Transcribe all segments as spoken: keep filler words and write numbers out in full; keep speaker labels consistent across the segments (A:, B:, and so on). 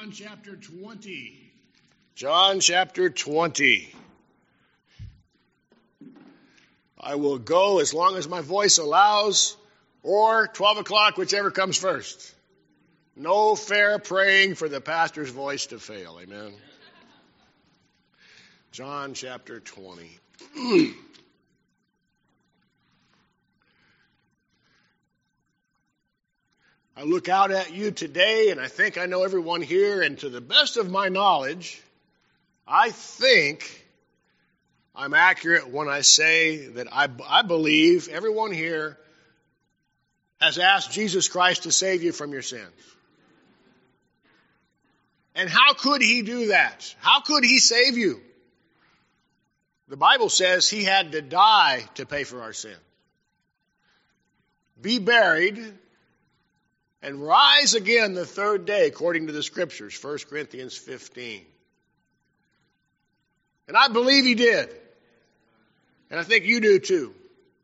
A: John chapter twenty. John chapter twenty. I will go as long as my voice allows, or twelve o'clock, whichever comes first. No fair praying for the pastor's voice to fail. Amen. John chapter twenty. I look out at you today, and I think I know everyone here, and to the best of my knowledge, I think I'm accurate when I say that I, I believe everyone here has asked Jesus Christ to save you from your sins. And how could he do that? How could he save you? The Bible says he had to die to pay for our sins, be buried, and rise again the third day, according to the Scriptures, First Corinthians fifteen. And I believe he did. And I think you do too.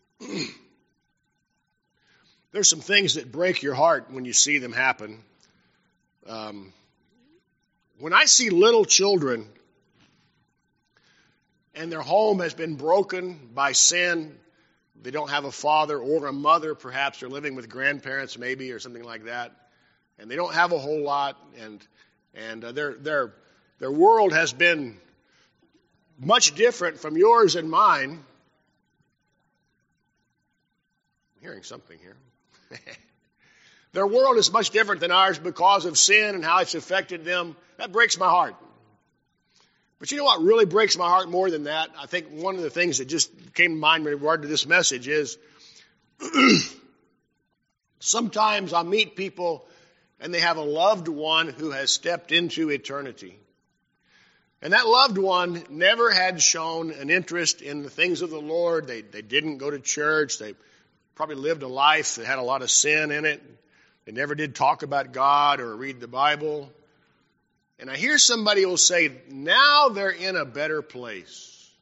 A: There's some things that break your heart when you see them happen. Um, when I see little children and their home has been broken by sin, they don't have a father or a mother, perhaps they're living with grandparents maybe or something like that, and they don't have a whole lot, and and uh, their their their world has been much different from yours and mine. I'm hearing something here. Their world is much different than ours because of sin and how it's affected them. That breaks my heart. But you know what really breaks my heart more than that? I think one of the things that just came to mind in regard to this message is sometimes I meet people and they have a loved one who has stepped into eternity. And that loved one never had shown an interest in the things of the Lord. They, they didn't go to church. They probably lived a life that had a lot of sin in it. They never did talk about God or read the Bible. And I hear somebody will say, now they're in a better place.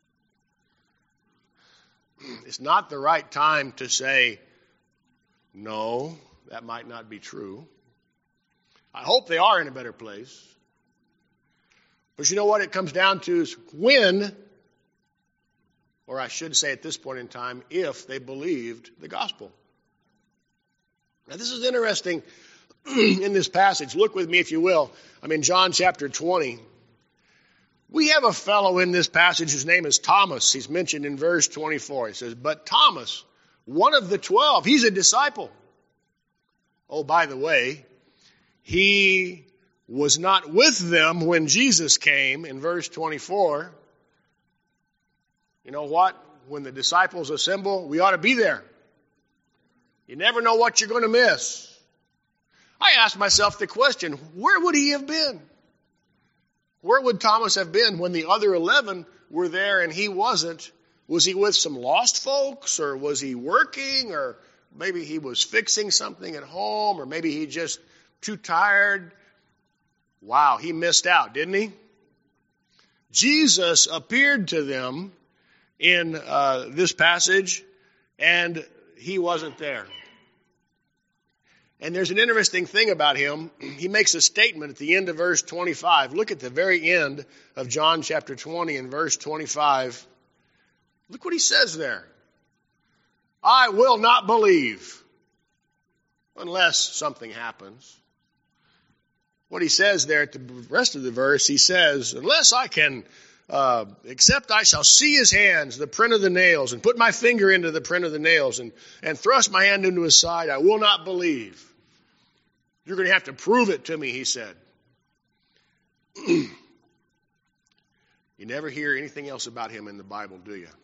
A: It's not the right time to say, no, that might not be true. I hope they are in a better place. But you know what it comes down to is when, or I should say at this point in time, if they believed the gospel. Now this is interesting. In this passage, look with me if you will. I'm in John chapter twenty. We have a fellow in this passage whose name is Thomas. He's mentioned in verse twenty-four. He says, but Thomas, one of the twelve, he's a disciple. Oh, by the way, he was not with them when Jesus came in verse twenty-four. You know what? When the disciples assemble, we ought to be there. You never know what you're going to miss. I asked myself the question, where would he have been? Where would Thomas have been when the other eleven were there and he wasn't? Was he with some lost folks, or was he working, or maybe he was fixing something at home, or maybe he just too tired? Wow, he missed out, didn't he? Jesus appeared to them in uh, this passage, and he wasn't there. And there's an interesting thing about him. He makes a statement at the end of verse twenty-five. Look at the very end of John chapter twenty and verse twenty-five. Look what he says there. I will not believe unless something happens. What he says there at the rest of the verse, he says, unless I can, uh, except I shall see his hands, the print of the nails, and put my finger into the print of the nails, and, and thrust my hand into his side, I will not believe. You're going to have to prove it to me, he said. You never hear anything else about him in the Bible, do you?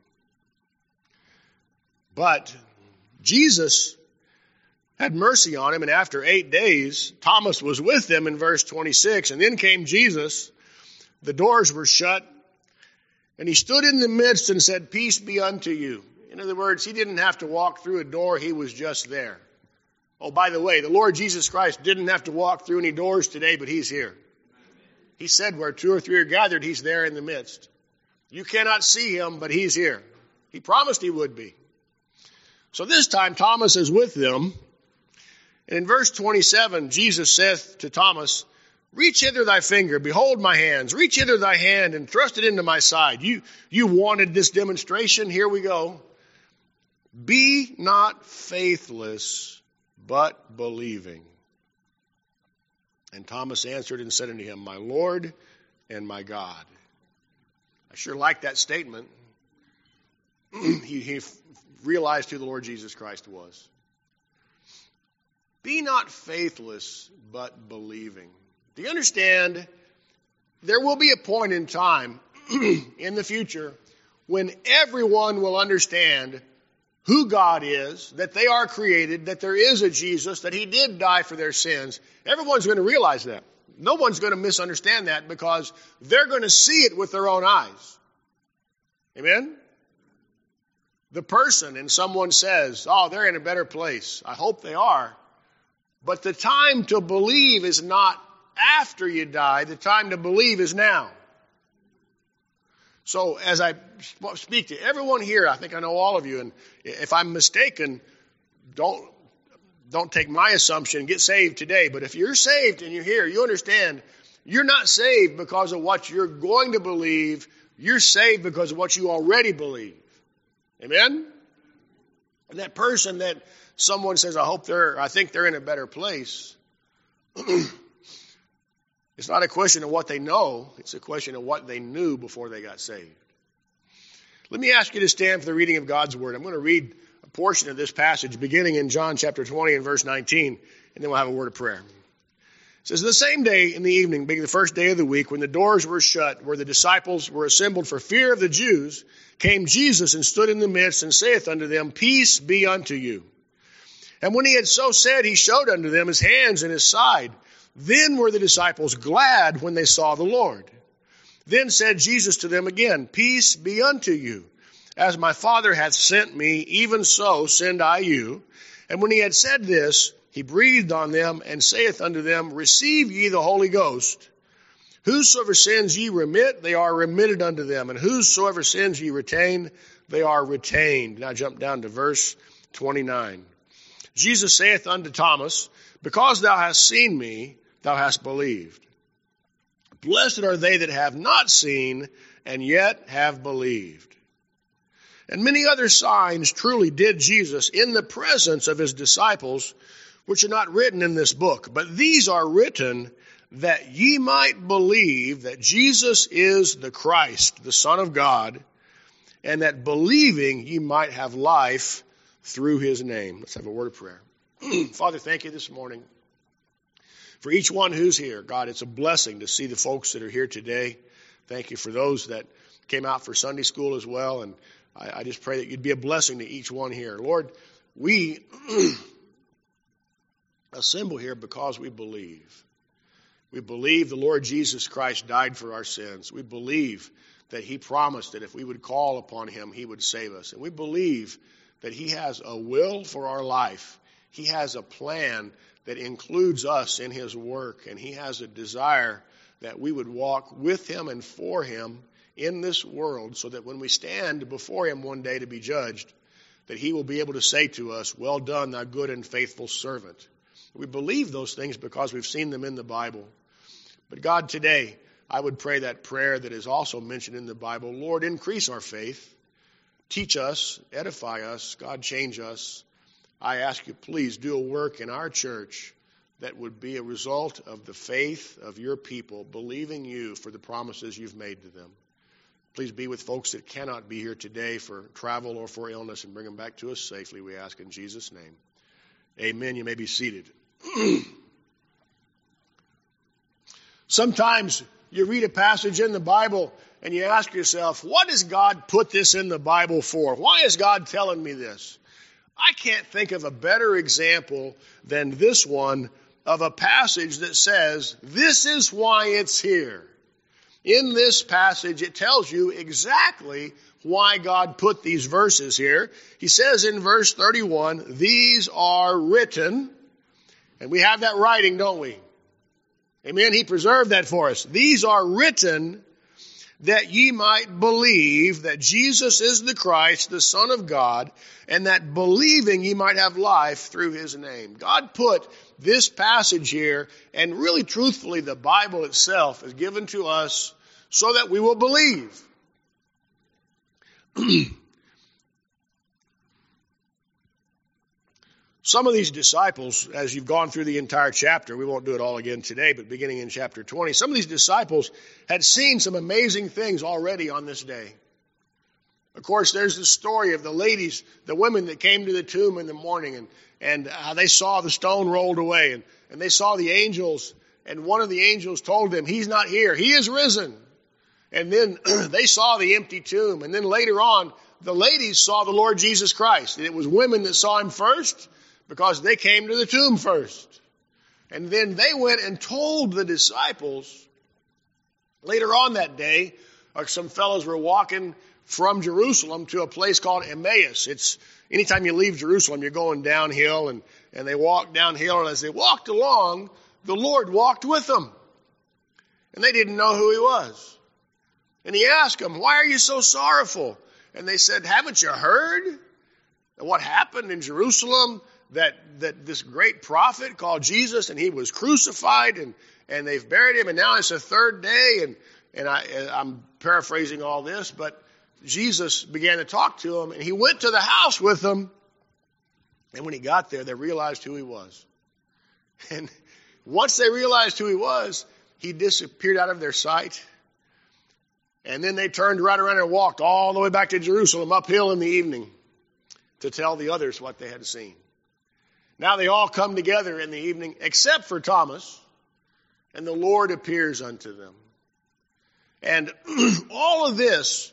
A: But Jesus had mercy on him, and after eight days, Thomas was with them in verse twenty-six, and then came Jesus. The doors were shut, and he stood in the midst and said, peace be unto you. In other words, he didn't have to walk through a door, he was just there. Oh, by the way, the Lord Jesus Christ didn't have to walk through any doors today, but he's here. He said where two or three are gathered, he's there in the midst. You cannot see him, but he's here. He promised he would be. So this time Thomas is with them. And in verse twenty-seven, Jesus saith to Thomas, Reach hither thy finger, behold my hands. Reach hither thy hand and thrust it into my side. You, you wanted this demonstration, here we go. Be not faithless, but believing. And Thomas answered and said unto him, My Lord and my God. I sure like that statement. he, he realized who the Lord Jesus Christ was. Be not faithless, but believing. Do you understand? There will be a point in time in the future when everyone will understand who God is, that they are created, that there is a Jesus, that he did die for their sins. Everyone's going to realize that. No one's going to misunderstand that because they're going to see it with their own eyes. Amen? The person and someone says, oh, they're in a better place. I hope they are. But the time to believe is not after you die. The time to believe is now. So as I speak to everyone here, I think I know all of you, and if I'm mistaken, don't, don't take my assumption and get saved today. But if you're saved and you're here, you understand you're not saved because of what you're going to believe. You're saved because of what you already believe. Amen? And that person that someone says, I hope they're, I think they're in a better place. It's not a question of what they know. It's a question of what they knew before they got saved. Let me ask you to stand for the reading of God's word. I'm going to read a portion of this passage beginning in John chapter twenty and verse nineteen, and then we'll have a word of prayer. It says, the same day in the evening, being the first day of the week, when the doors were shut, where the disciples were assembled for fear of the Jews, came Jesus and stood in the midst and saith unto them, Peace be unto you. And when he had so said, he showed unto them his hands and his side. Then were the disciples glad when they saw the Lord. Then said Jesus to them again, Peace be unto you. As my Father hath sent me, even so send I you. And when he had said this, he breathed on them and saith unto them, Receive ye the Holy Ghost. Whosoever sins ye remit, they are remitted unto them. And whosoever sins ye retain, they are retained. Now jump down to verse twenty-nine. Jesus saith unto Thomas, Because thou hast seen me, thou hast believed. Blessed are they that have not seen, and yet have believed. And many other signs truly did Jesus in the presence of his disciples, which are not written in this book. But these are written that ye might believe that Jesus is the Christ, the Son of God, and that believing ye might have life through his name. Let's have a word of prayer. Father, thank you this morning for each one who's here. God, it's a blessing to see the folks that are here today. Thank you for those that came out for Sunday school as well. And I, I just pray that you'd be a blessing to each one here. Lord, we assemble here because we believe. We believe the Lord Jesus Christ died for our sins. We believe that he promised that if we would call upon him, he would save us. And we believe that he has a will for our life. He has a plan that includes us in his work, and he has a desire that we would walk with him and for him in this world so that when we stand before him one day to be judged, that he will be able to say to us, Well done, thou good and faithful servant. We believe those things because we've seen them in the Bible. But God, today, I would pray that prayer that is also mentioned in the Bible. Lord, increase our faith. Teach us, edify us, God, change us. I ask you, please do a work in our church that would be a result of the faith of your people, believing you for the promises you've made to them. Please be with folks that cannot be here today for travel or for illness and bring them back to us safely, we ask in Jesus' name. Amen. You may be seated. Sometimes you read a passage in the Bible and you ask yourself, what does God put this in the Bible for? Why is God telling me this? I can't think of a better example than this one of a passage that says, this is why it's here. In this passage, it tells you exactly why God put these verses here. He says in verse thirty-one, these are written, and we have that writing, don't we? Amen. He preserved that for us. These are written that ye might believe that Jesus is the Christ, the Son of God, and that believing ye might have life through his name. God put this passage here, and really truthfully, the Bible itself is given to us so that we will believe. Some of these disciples, as you've gone through the entire chapter, we won't do it all again today, but beginning in chapter twenty, some of these disciples had seen some amazing things already on this day. Of course, there's the story of the ladies, the women that came to the tomb in the morning, and, and uh, they saw the stone rolled away, and, and they saw the angels, and one of the angels told them, he's not here, he is risen. And then they saw the empty tomb, and then later on, the ladies saw the Lord Jesus Christ, and it was women that saw him first, because they came to the tomb first. And then they went and told the disciples. Later on that day, some fellows were walking from Jerusalem to a place called Emmaus. It's anytime you leave Jerusalem, you're going downhill, and, and they walked downhill, and as they walked along, the Lord walked with them. And they didn't know who he was. And he asked them, why are you so sorrowful? And they said, haven't you heard what happened in Jerusalem? That, that this great prophet called Jesus, and he was crucified, and, and they've buried him, and now it's the third day, and, and I, I'm paraphrasing all this, but Jesus began to talk to him, and he went to the house with them, and when he got there, they realized who he was. And once they realized who he was, he disappeared out of their sight, and then they turned right around and walked all the way back to Jerusalem, uphill in the evening, to tell the others what they had seen. Now they all come together in the evening, except for Thomas, and the Lord appears unto them. And all of this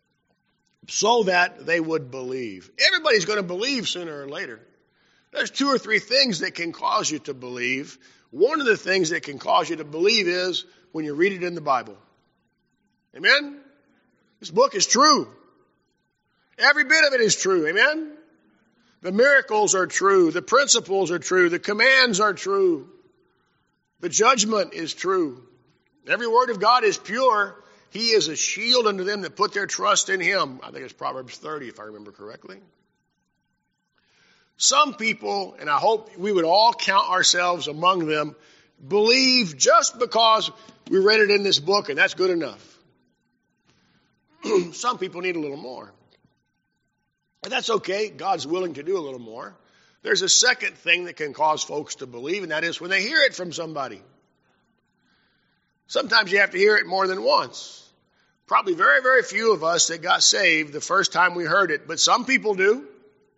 A: so that they would believe. Everybody's going to believe sooner or later. There's two or three things that can cause you to believe. One of the things that can cause you to believe is when you read it in the Bible. Amen? This book is true. Every bit of it is true. Amen? The miracles are true. The principles are true. The commands are true. The judgment is true. Every word of God is pure. He is a shield unto them that put their trust in him. I think it's Proverbs thirty, if I remember correctly. Some people, and I hope we would all count ourselves among them, believe just because we read it in this book, and that's good enough. Some people need a little more. And that's okay. God's willing to do a little more. There's a second thing that can cause folks to believe, and that is when they hear it from somebody. Sometimes you have to hear it more than once. Probably very, very few of us that got saved the first time we heard it, but some people do.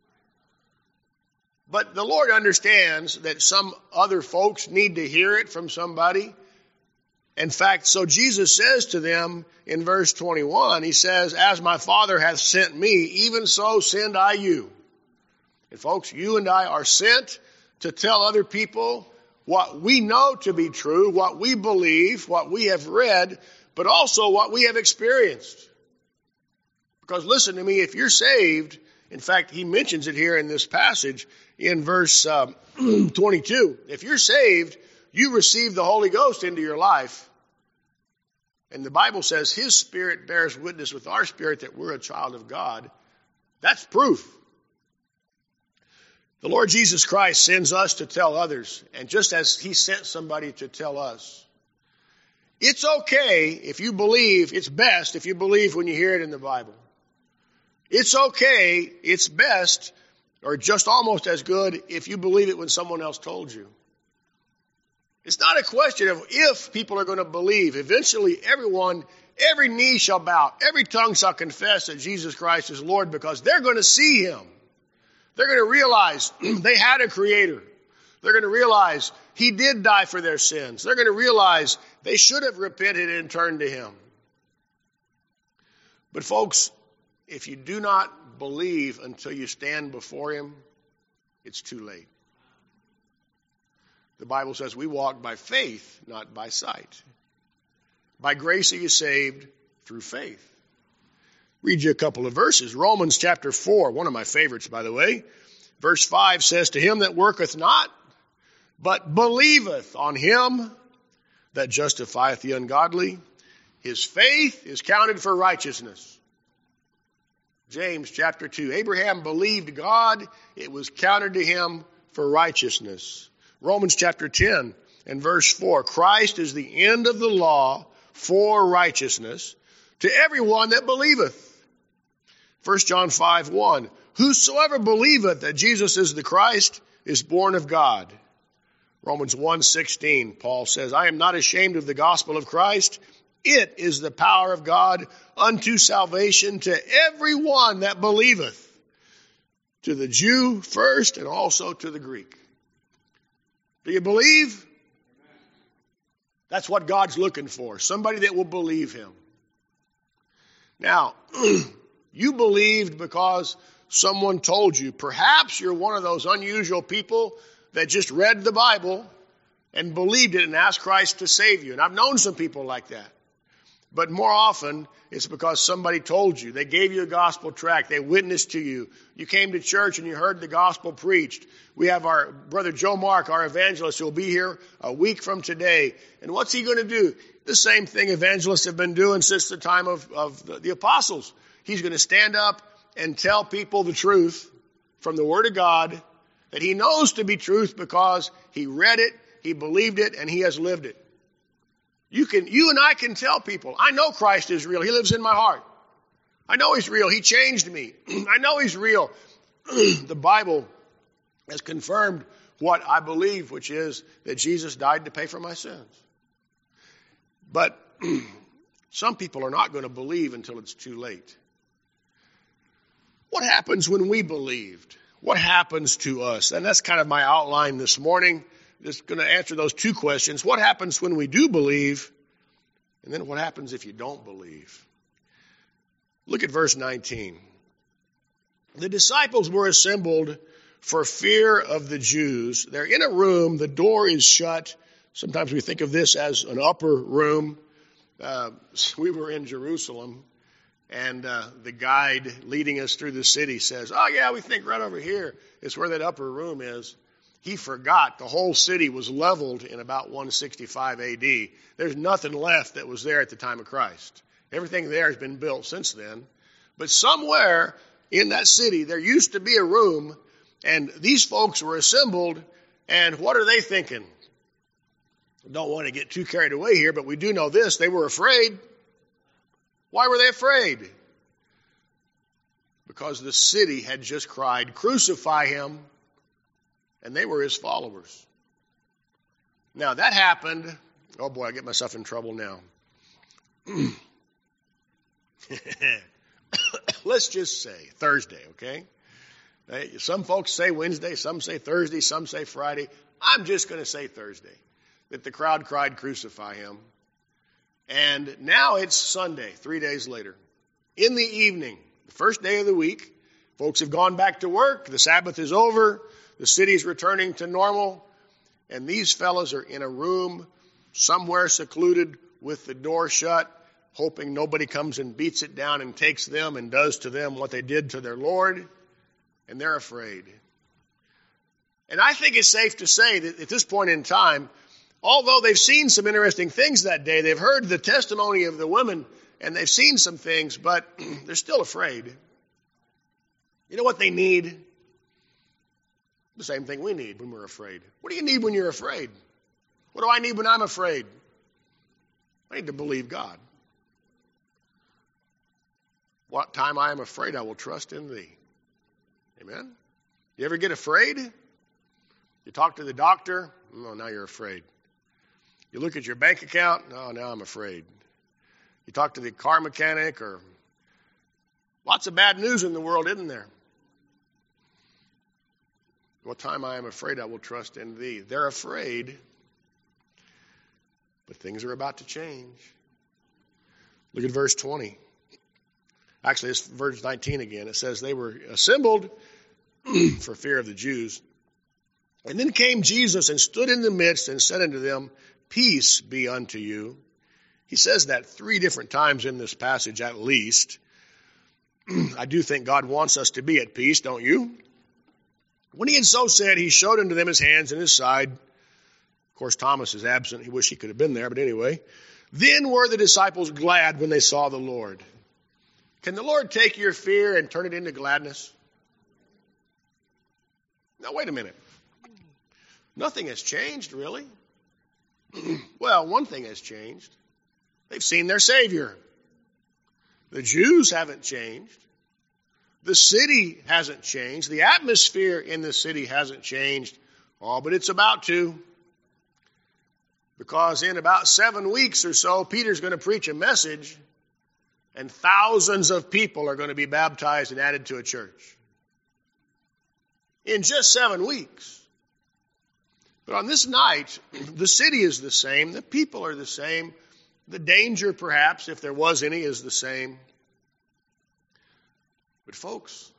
A: But the Lord understands that some other folks need to hear it from somebody. In fact, so Jesus says to them in verse twenty-one, he says, as my Father hath sent me, even so send I you. And folks, you and I are sent to tell other people what we know to be true, what we believe, what we have read, but also what we have experienced. Because listen to me, if you're saved, in fact, he mentions it here in this passage in verse um, twenty-two. If you're saved, you receive the Holy Ghost into your life. And the Bible says his Spirit bears witness with our spirit that we're a child of God. That's proof. The Lord Jesus Christ sends us to tell others. And just as he sent somebody to tell us, it's okay if you believe, it's best if you believe when you hear it in the Bible. It's okay, it's best, or just almost as good if you believe it when someone else told you. It's not a question of if people are going to believe. Eventually, everyone, every knee shall bow, every tongue shall confess that Jesus Christ is Lord, because they're going to see him. They're going to realize they had a creator. They're going to realize he did die for their sins. They're going to realize they should have repented and turned to him. But folks, if you do not believe until you stand before him, it's too late. The Bible says we walk by faith, not by sight. By grace are you saved through faith. Read you a couple of verses. Romans chapter four, one of my favorites, by the way. Verse five says, to him that worketh not, but believeth on him that justifieth the ungodly, his faith is counted for righteousness. James chapter two. Abraham believed God. It was counted to him for righteousness. Romans chapter ten and verse four. Christ is the end of the law for righteousness to everyone that believeth. First John five one. Whosoever believeth that Jesus is the Christ is born of God. Romans one sixteen. Paul says, I am not ashamed of the gospel of Christ. It is the power of God unto salvation to everyone that believeth, to the Jew first and also to the Greek. Do you believe? That's what God's looking for, somebody that will believe him. Now, you believed because someone told you. Perhaps you're one of those unusual people that just read the Bible and believed it and asked Christ to save you. And I've known some people like that. But more often, it's because somebody told you. They gave you a gospel tract. They witnessed to you. You came to church and you heard the gospel preached. We have our brother Joe Mark, our evangelist, who will be here a week from today. And what's he going to do? The same thing evangelists have been doing since the time of, of the, the apostles. He's going to stand up and tell people the truth from the Word of God that he knows to be truth because he read it, he believed it, and he has lived it. You can, you and I can tell people, I know Christ is real. He lives in my heart. I know he's real. He changed me. I know he's real. The Bible has confirmed what I believe, which is that Jesus died to pay for my sins. But some people are not going to believe until it's too late. What happens when we believed? What happens to us? And that's kind of my outline this morning. Just going to answer those two questions. What happens when we do believe? And then what happens if you don't believe? Look at verse nineteen. The disciples were assembled for fear of the Jews. They're in a room. The door is shut. Sometimes we think of this as an upper room. Uh, we were in Jerusalem, and uh, the guide leading us through the city says, oh, yeah, we think right over here is where that upper room is. He forgot the whole city was leveled in about one sixty-five A D. There's nothing left that was there at the time of Christ. Everything there has been built since then. But somewhere in that city, there used to be a room, and these folks were assembled, and what are they thinking? Don't want to get too carried away here, but we do know this. They were afraid. Why were they afraid? Because the city had just cried, crucify him. And they were his followers. Now that happened. Oh boy, I get myself in trouble now. Let's just say Thursday, okay? Some folks say Wednesday, some say Thursday, some say Friday. I'm just going to say Thursday. That the crowd cried, crucify him. And now it's Sunday, three days later. In the evening, the first day of the week, folks have gone back to work. The Sabbath is over. The city's returning to normal, and these fellows are in a room somewhere secluded with the door shut, hoping nobody comes and beats it down and takes them and does to them what they did to their Lord, and they're afraid. And I think it's safe to say that at this point in time, although they've seen some interesting things that day, they've heard the testimony of the women, and they've seen some things, but they're still afraid. You know what they need? The same thing we need when we're afraid. What do you need when you're afraid? What do I need when I'm afraid? I need to believe God. What time I am afraid, I will trust in thee. Amen? You ever get afraid? You talk to the doctor? Oh, now you're afraid. You look at your bank account? Oh, now I'm afraid. You talk to the car mechanic, or lots of bad news in the world, isn't there? What time I am afraid, I will trust in thee. They're afraid, but things are about to change. Look at verse twenty. Actually, it's verse nineteen again. It says they were assembled for fear of the Jews. And then came Jesus and stood in the midst and said unto them, peace be unto you. He says that three different times in this passage at least. I do think God wants us to be at peace, don't you? When he had so said, he showed unto them his hands and his side. Of course, Thomas is absent. He wished he could have been there, but anyway. Then were the disciples glad when they saw the Lord. Can the Lord take your fear and turn it into gladness? Now, wait a minute. Nothing has changed, really. Well, one thing has changed. They've seen their Savior. The Jews haven't changed. The city hasn't changed. The atmosphere in the city hasn't changed. Oh, but it's about to. Because in about seven weeks or so, Peter's going to preach a message, and thousands of people are going to be baptized and added to a church. In just seven weeks. But on this night, the city is the same. The people are the same. The danger, perhaps, if there was any, is the same. But folks,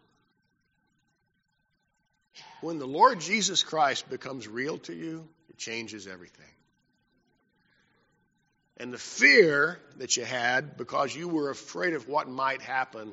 A: when the Lord Jesus Christ becomes real to you, it changes everything. And the fear that you had because you were afraid of what might happen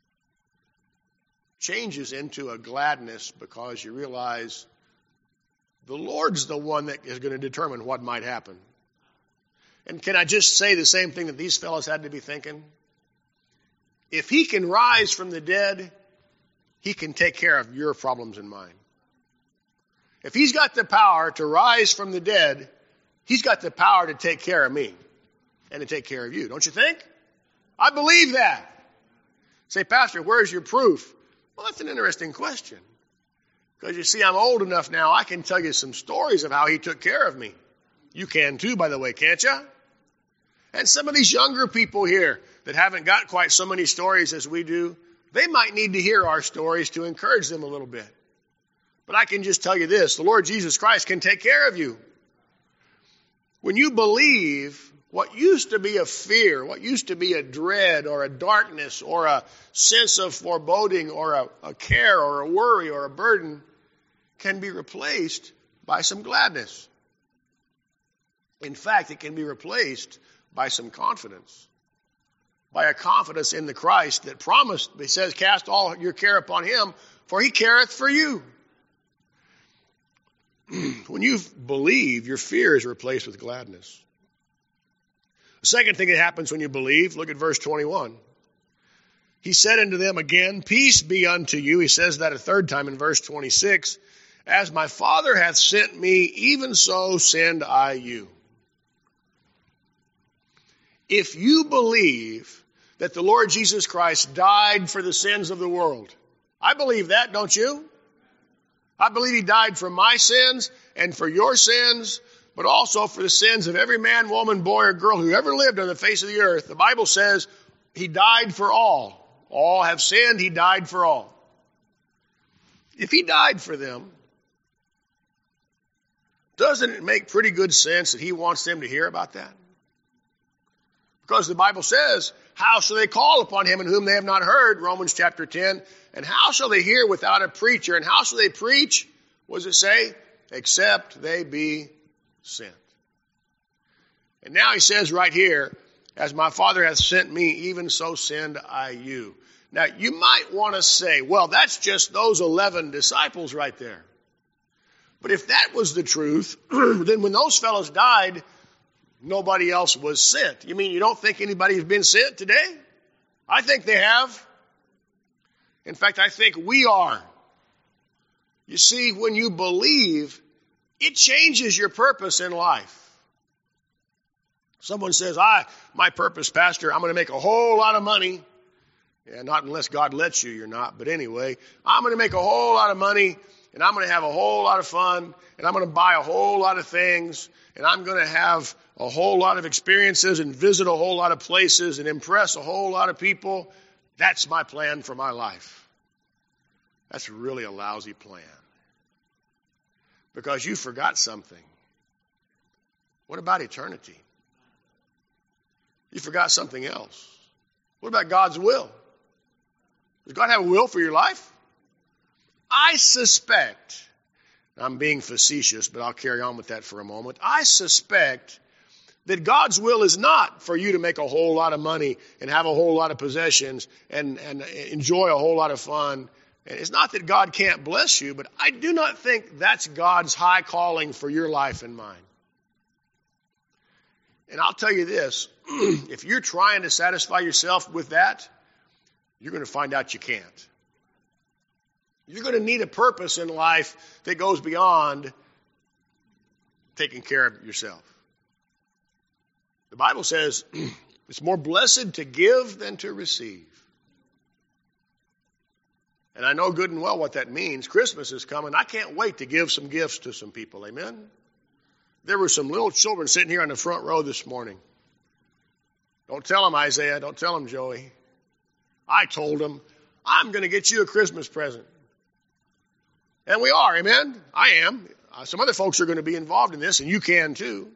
A: changes into a gladness because you realize the Lord's the one that is going to determine what might happen. And can I just say the same thing that these fellows had to be thinking? If he can rise from the dead, he can take care of your problems and mine. If he's got the power to rise from the dead, he's got the power to take care of me and to take care of you. Don't you think? I believe that. Say, Pastor, where's your proof? Well, that's an interesting question. Because you see, I'm old enough now, I can tell you some stories of how he took care of me. You can too, by the way, can't you? And some of these younger people here that haven't got quite so many stories as we do, they might need to hear our stories to encourage them a little bit. But I can just tell you this, the Lord Jesus Christ can take care of you. When you believe, what used to be a fear, what used to be a dread or a darkness or a sense of foreboding or a, a care or a worry or a burden can be replaced by some gladness. In fact, it can be replaced by some confidence. By a confidence in the Christ that promised, he says, cast all your care upon him, for he careth for you. When you believe, your fear is replaced with gladness. The second thing that happens when you believe, look at verse twenty-one. He said unto them again, peace be unto you. He says that a third time in verse twenty-six. As my Father hath sent me, even so send I you. If you believe that the Lord Jesus Christ died for the sins of the world, I believe that, don't you? I believe he died for my sins and for your sins, but also for the sins of every man, woman, boy, or girl who ever lived on the face of the earth. The Bible says he died for all. All have sinned, he died for all. If he died for them, doesn't it make pretty good sense that he wants them to hear about that? Because the Bible says, how shall they call upon him in whom they have not heard? Romans chapter ten. And how shall they hear without a preacher? And how shall they preach? What does it say? Except they be sent. And now he says right here, as my Father hath sent me, even so send I you. Now you might want to say, well, that's just those eleven disciples right there. But if that was the truth, then when those fellows died, nobody else was sent. You mean you don't think anybody has been sent today? I think they have. In fact, I think we are. You see, when you believe, it changes your purpose in life. Someone says, I, my purpose, Pastor, I'm going to make a whole lot of money. Yeah, not unless God lets you, you're not. But anyway, I'm going to make a whole lot of money, and I'm going to have a whole lot of fun, and I'm going to buy a whole lot of things, and I'm going to have a whole lot of experiences and visit a whole lot of places and impress a whole lot of people. That's my plan for my life. That's really a lousy plan. Because you forgot something. What about eternity? You forgot something else. What about God's will? Does God have a will for your life? I suspect, I'm being facetious, but I'll carry on with that for a moment. I suspect that God's will is not for you to make a whole lot of money and have a whole lot of possessions and, and enjoy a whole lot of fun. And it's not that God can't bless you, but I do not think that's God's high calling for your life and mine. And I'll tell you this, if you're trying to satisfy yourself with that, you're going to find out you can't. You're going to need a purpose in life that goes beyond taking care of yourself. The Bible says it's more blessed to give than to receive. And I know good and well what that means. Christmas is coming. I can't wait to give some gifts to some people. Amen? There were some little children sitting here on the front row this morning. Don't tell them, Isaiah. Don't tell them, Joey. I told them, I'm going to get you a Christmas present. And we are, amen? I am. Uh, some other folks are going to be involved in this, and you can too.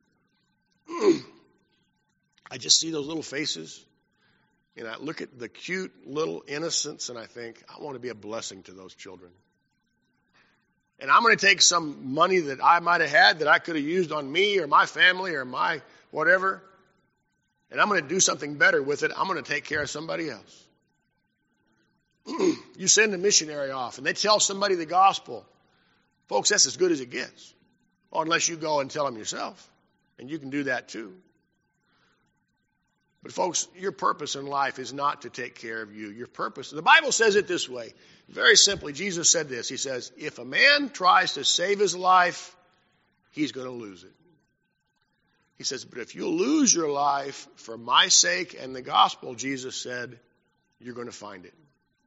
A: I just see those little faces, and I look at the cute little innocence, and I think, I want to be a blessing to those children. And I'm going to take some money that I might have had that I could have used on me or my family or my whatever, and I'm going to do something better with it. I'm going to take care of somebody else. You send a missionary off, and they tell somebody the gospel. Folks, that's as good as it gets. Well, unless you go and tell them yourself, and you can do that too. But folks, your purpose in life is not to take care of you. Your purpose, the Bible says it this way. Very simply, Jesus said this. He says, if a man tries to save his life, he's going to lose it. He says, but if you lose your life for my sake and the gospel, Jesus said, you're going to find it.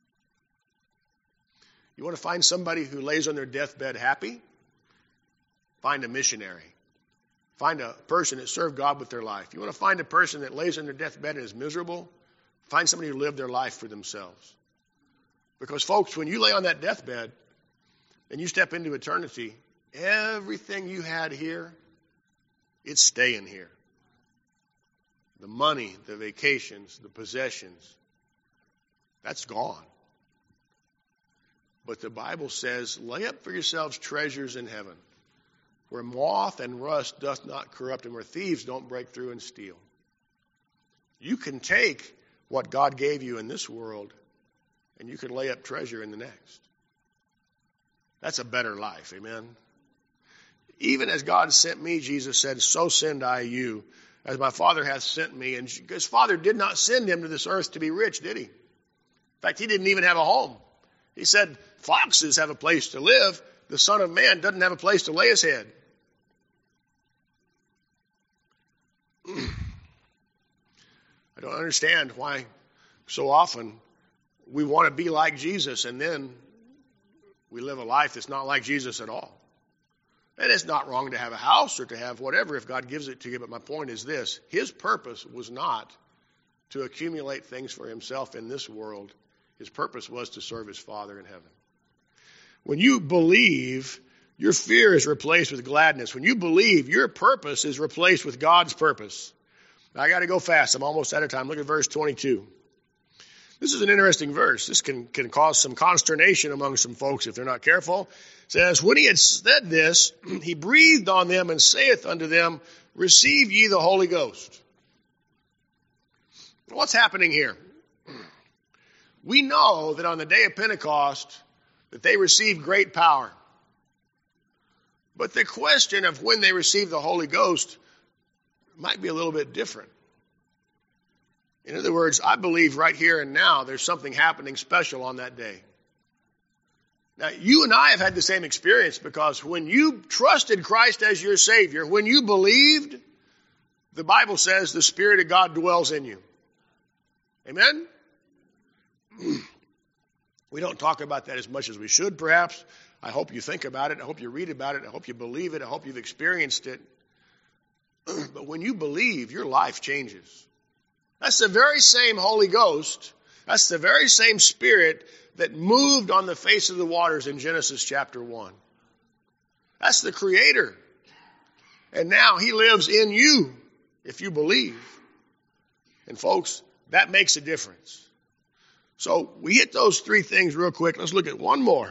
A: You want to find somebody who lays on their deathbed happy? Find a missionary. Find a person that served God with their life. You want to find a person that lays on their deathbed and is miserable? Find somebody who lived their life for themselves. Because, folks, when you lay on that deathbed and you step into eternity, everything you had here, it's staying here. The money, the vacations, the possessions, that's gone. But the Bible says, lay up for yourselves treasures in heaven, where moth and rust doth not corrupt and where thieves don't break through and steal. You can take what God gave you in this world and you can lay up treasure in the next. That's a better life, amen? Even as God sent me, Jesus said, so send I you, as my Father hath sent me. And his Father did not send him to this earth to be rich, did he? In fact, he didn't even have a home. He said, foxes have a place to live. The Son of Man doesn't have a place to lay his head. I don't understand why so often we want to be like Jesus and then we live a life that's not like Jesus at all. And it's not wrong to have a house or to have whatever if God gives it to you. But my point is this. His purpose was not to accumulate things for himself in this world. His purpose was to serve his Father in heaven. When you believe, your fear is replaced with gladness. When you believe, your purpose is replaced with God's purpose. Now, I got to go fast. I'm almost out of time. Look at verse twenty-two. This is an interesting verse. This can, can cause some consternation among some folks if they're not careful. It says, when he had said this, he breathed on them and saith unto them, receive ye the Holy Ghost. What's happening here? We know that on the day of Pentecost, that they received great power. But the question of when they received the Holy Ghost might be a little bit different. In other words, I believe right here and now there's something happening special on that day. Now, you and I have had the same experience because when you trusted Christ as your Savior, when you believed, the Bible says the Spirit of God dwells in you. Amen? We don't talk about that as much as we should, perhaps. I hope you think about it. I hope you read about it. I hope you believe it. I hope you've experienced it. But when you believe, your life changes. That's the very same Holy Ghost. That's the very same Spirit that moved on the face of the waters in Genesis chapter one. That's the Creator. And now He lives in you if you believe. And folks, that makes a difference. So we hit those three things real quick. Let's look at one more.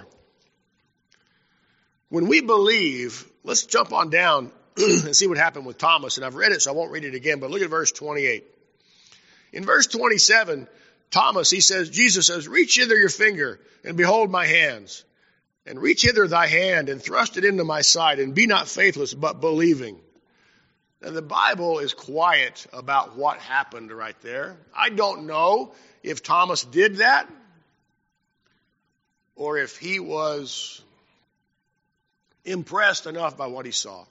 A: When we believe, let's jump on down and see what happened with Thomas. And I've read it, so I won't read it again, but look at verse twenty-eight. In verse twenty-seven, Thomas, he says, Jesus says, reach hither your finger and behold my hands. And reach hither thy hand and thrust it into my side and be not faithless, but believing. And the Bible is quiet about what happened right there. I don't know if Thomas did that or if he was impressed enough by what he saw.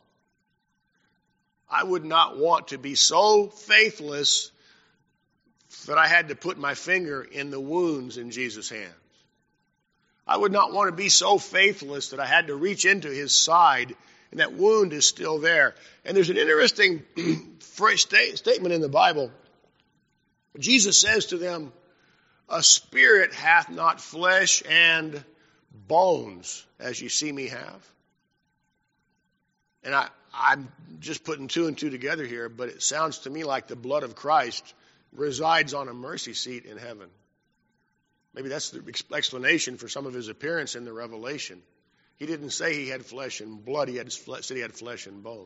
A: I would not want to be so faithless that I had to put my finger in the wounds in Jesus' hands. I would not want to be so faithless that I had to reach into his side and that wound is still there. And there's an interesting statement in the Bible. Jesus says to them, a spirit hath not flesh and bones as you see me have. And I, I'm just putting two and two together here, but it sounds to me like the blood of Christ resides on a mercy seat in heaven. Maybe that's the explanation for some of his appearance in the Revelation. He didn't say he had flesh and blood. He had said he had flesh and bones.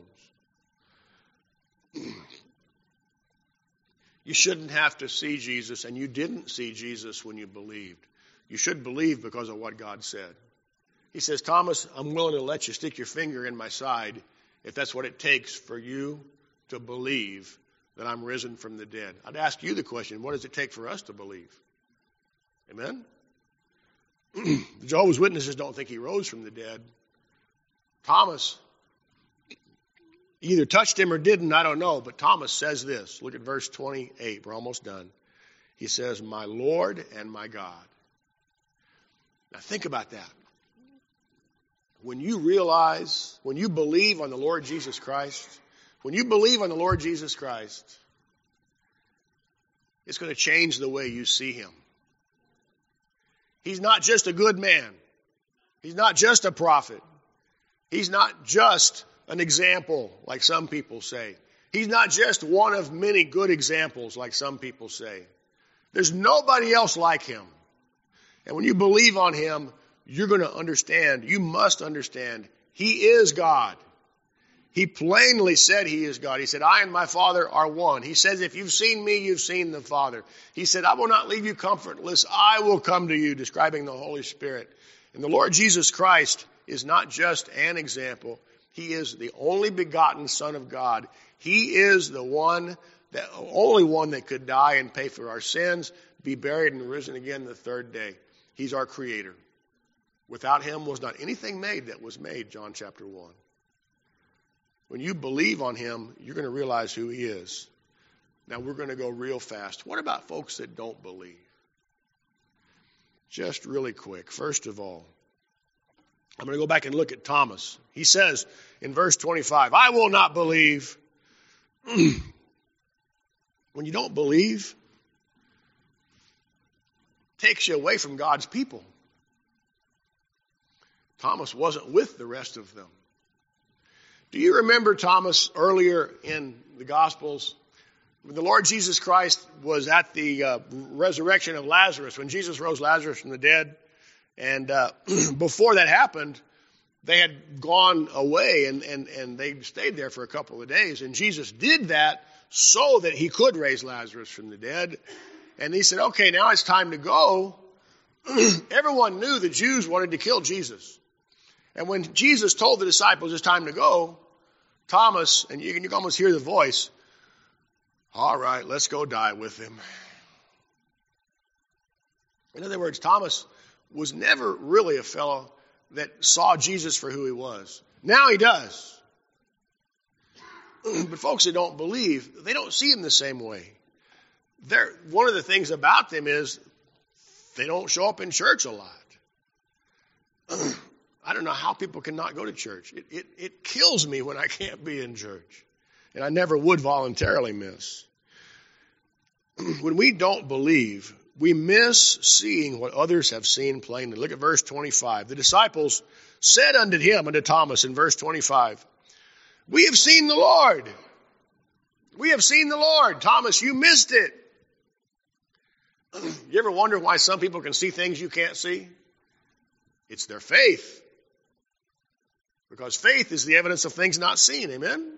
A: You shouldn't have to see Jesus, and you didn't see Jesus when you believed. You should believe because of what God said. He says, Thomas, I'm willing to let you stick your finger in my side if that's what it takes for you to believe that I'm risen from the dead. I'd ask you the question, what does it take for us to believe? Amen? The Jehovah's Witnesses don't think he rose from the dead. Thomas either touched him or didn't, I don't know. But Thomas says this. Look at verse twenty-eight. We're almost done. He says, my Lord and my God. Now think about that. When you realize, when you believe on the Lord Jesus Christ, when you believe on the Lord Jesus Christ, it's going to change the way you see him. He's not just a good man. He's not just a prophet. He's not just an example like some people say. He's not just one of many good examples like some people say. There's nobody else like him. And when you believe on him, you're going to understand, you must understand, he is God. He plainly said he is God. He said, I and my Father are one. He says, if you've seen me, you've seen the Father. He said, I will not leave you comfortless. I will come to you, describing the Holy Spirit. And the Lord Jesus Christ is not just an example. He is the only begotten Son of God. He is the one, the only one that could die and pay for our sins, be buried and risen again the third day. He's our Creator. Without him was not anything made that was made, John chapter one. When you believe on him, you're going to realize who he is. Now we're going to go real fast. What about folks that don't believe? Just really quick. First of all, I'm going to go back and look at Thomas. He says in verse twenty-five, I will not believe. When you don't believe, it takes you away from God's people. Thomas wasn't with the rest of them. Do you remember Thomas earlier in the Gospels? When the Lord Jesus Christ was at the uh, resurrection of Lazarus, when Jesus rose Lazarus from the dead, and uh, before that happened, they had gone away and, and, and they stayed there for a couple of days. And Jesus did that so that he could raise Lazarus from the dead. And he said, okay, now it's time to go. Everyone knew the Jews wanted to kill Jesus. And when Jesus told the disciples it's time to go, Thomas, and you can, you can almost hear the voice, all right, let's go die with him. In other words, Thomas was never really a fellow that saw Jesus for who he was. Now he does. But folks that don't believe, they don't see him the same way. They're, one of the things about them is they don't show up in church a lot. I don't know how people cannot go to church. It, it, it kills me when I can't be in church. And I never would voluntarily miss. When we don't believe, we miss seeing what others have seen plainly. Look at verse twenty-five. The disciples said unto him, unto Thomas in verse twenty-five, we have seen the Lord. We have seen the Lord. Thomas, you missed it. You ever wonder why some people can see things you can't see? It's their faith. Because faith is the evidence of things not seen. Amen?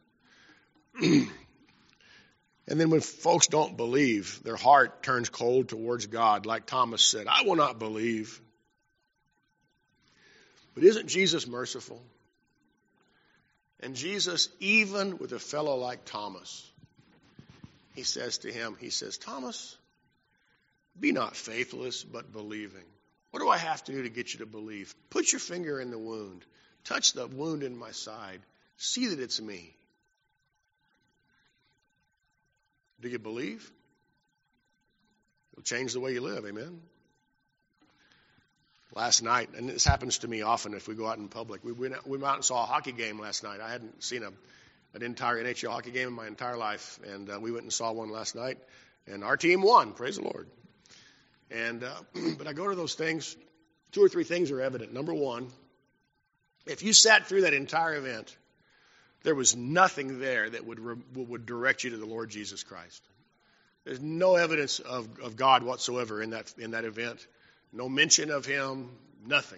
A: And then when folks don't believe, their heart turns cold towards God. Like Thomas said, I will not believe. But isn't Jesus merciful? And Jesus, even with a fellow like Thomas, he says to him, he says, Thomas, be not faithless, but believing. What do I have to do to get you to believe? Put your finger in the wound. Touch the wound in my side. See that it's me. Do you believe? It'll change the way you live, amen? Last night, and this happens to me often if we go out in public, we went, we went out and saw a hockey game last night. I hadn't seen a, an entire N H L hockey game in my entire life, and uh, we went and saw one last night, and our team won, praise the Lord. And uh, but I go to those things, two or three things are evident. Number one, if you sat through that entire event, there was nothing there that would re- would direct you to the Lord Jesus Christ. There's no evidence of, of God whatsoever in that in that event. No mention of him, nothing.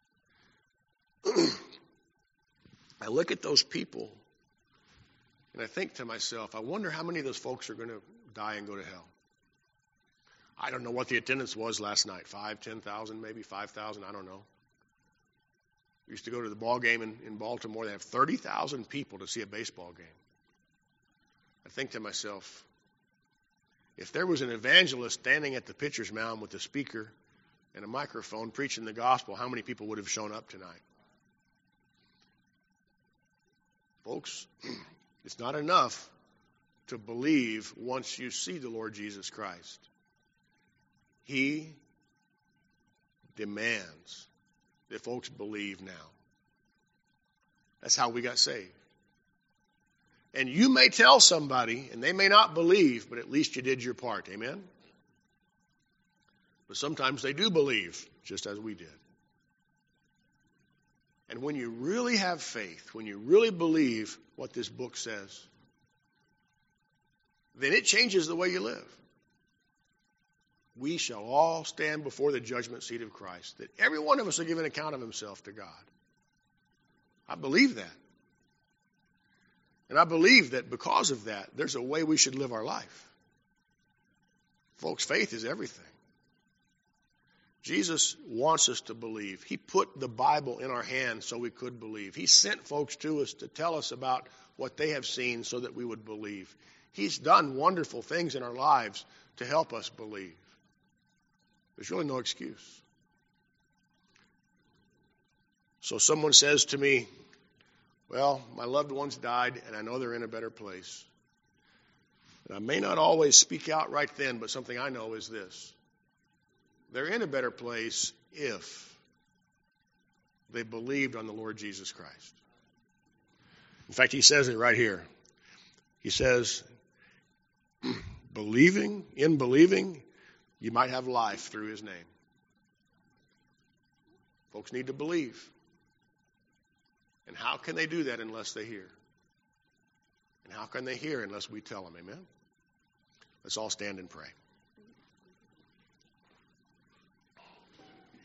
A: I look at those people and I think to myself, I wonder how many of those folks are going to die and go to hell. I don't know what the attendance was last night. Five, ten thousand, maybe five thousand, I don't know. I used to go to the ball game in, in Baltimore. They have thirty thousand people to see a baseball game. I think to myself, if there was an evangelist standing at the pitcher's mound with a speaker and a microphone preaching the gospel, how many people would have shown up tonight? Folks, it's not enough to believe once you see the Lord Jesus Christ. He demands that folks believe now. That's how we got saved. And you may tell somebody, and they may not believe, but at least you did your part. Amen? But sometimes they do believe, just as we did. And when you really have faith, when you really believe what this book says, then it changes the way you live. We shall all stand before the judgment seat of Christ, that every one of us will give an account of himself to God. I believe that. And I believe that because of that, there's a way we should live our life. Folks, faith is everything. Jesus wants us to believe. He put the Bible in our hands so we could believe. He sent folks to us to tell us about what they have seen so that we would believe. He's done wonderful things in our lives to help us believe. There's really no excuse. So someone says to me, well, my loved ones died and I know they're in a better place. And I may not always speak out right then, but something I know is this. They're in a better place if they believed on the Lord Jesus Christ. In fact, he says it right here. He says, believing, in believing, you might have life through his name. Folks need to believe. And how can they do that unless they hear? And how can they hear unless we tell them? Amen? Let's all stand and pray.